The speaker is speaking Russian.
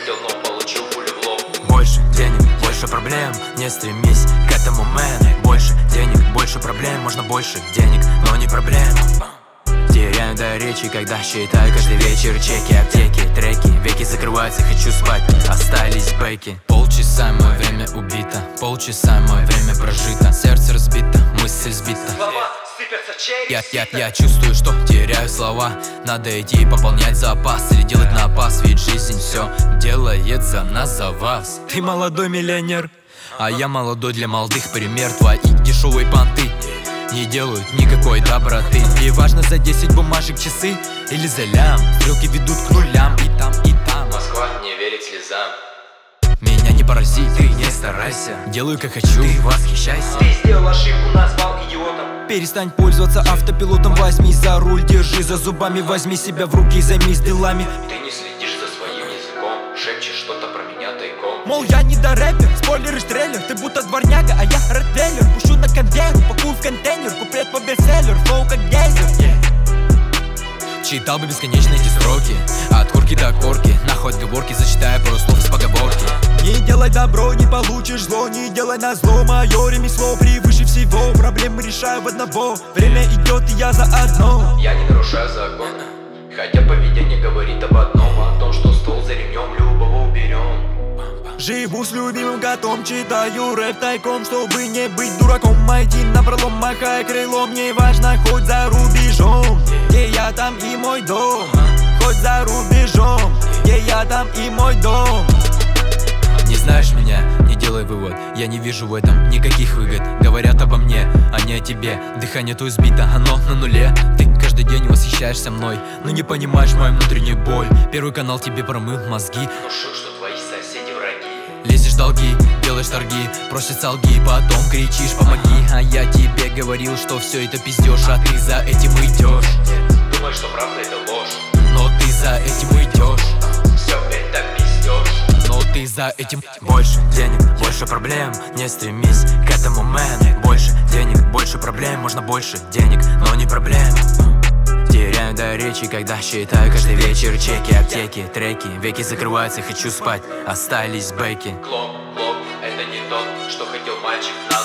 хотел, но получил пулю в лоб. Больше денег, больше проблем, не стремись к этому, мэн. Больше денег, больше проблем, можно больше денег, но не проблем. Теряю до речи, когда считаю каждый вечер чеки, аптеки, треки. Веки закрываются, хочу спать, остались бэки. Полчаса мое время убито, полчаса мое время прожито. Сердце разбито, мысль сбита. Слова сыпятся через Я чувствую, что теряю слова. Надо идти пополнять запас или делать напас, ведь жизнь все делает за нас, за вас. Ты молодой миллионер, а я молодой для молодых. Пример, твои дешевые понты не делают никакой доброты. И важно за 10 бумажек часы или за лям. Стрелки ведут к нулям и там, и там. Москва не верит слезам. Меня не порази, ты не старайся. Делаю как хочу, ты восхищайся. Ты сделал ошибку, назвал идиотом. Перестань пользоваться автопилотом, возьми за руль, держи за зубами. Возьми себя в руки и займись делами. Ты не следишь за своим языком, шепчешь что-то про меня тайком. Мол, я не до рэпер, спойлер и трейлер. Ты будто дворняга, а я ротвейлер. Пущу на конвейер, пакую в контейнер. Куплет по бестселлер, флоу как гейзер. Читал бы бесконечно эти строки, от корки до корки. Нахуй отговорки, зачитая пару слов из поговорки. Не делай добро, не получишь зло. Не делай на зло, мое ремесло превыше всего. Проблемы решаю в одного, время идет и я заодно. Я не нарушаю закон, хотя поведение говорит об одном. О том, что стол за ремнем любого уберем. Живу с любимым котом, читаю рэп тайком, чтобы не быть дураком. Один напролом, махая крылом, не важно, хоть за рубежом, где я там и мой дом. Хоть за рубежом, где я там и мой дом. Не знаешь меня, не делай вывод, я не вижу в этом никаких выгод. Говорят обо мне, а не о тебе. Дыхание то избито, оно на нуле. Ты каждый день восхищаешься мной, но не понимаешь мою внутреннюю боль. Первый канал тебе промыл мозги. Внушил, что твои соседи враги. Лезешь в долги, делаешь торги, просят солги, потом кричишь помоги. А я тебе говорил, что все это пиздешь, а ты за этим идешь. Думаешь, что правда это ложь, Но ты за этим идешь. все это пиздешь. Но ты за этим. Больше денег, больше проблем, не стремись к этому, мэн. Больше денег, больше проблем, можно больше денег, но не проблем. Теряю до речи, когда считаю каждый вечер чеки, аптеки, треки. Веки закрываются, хочу спать, остались бэки. Клоп, клоп, это не тот, что хотел мальчик.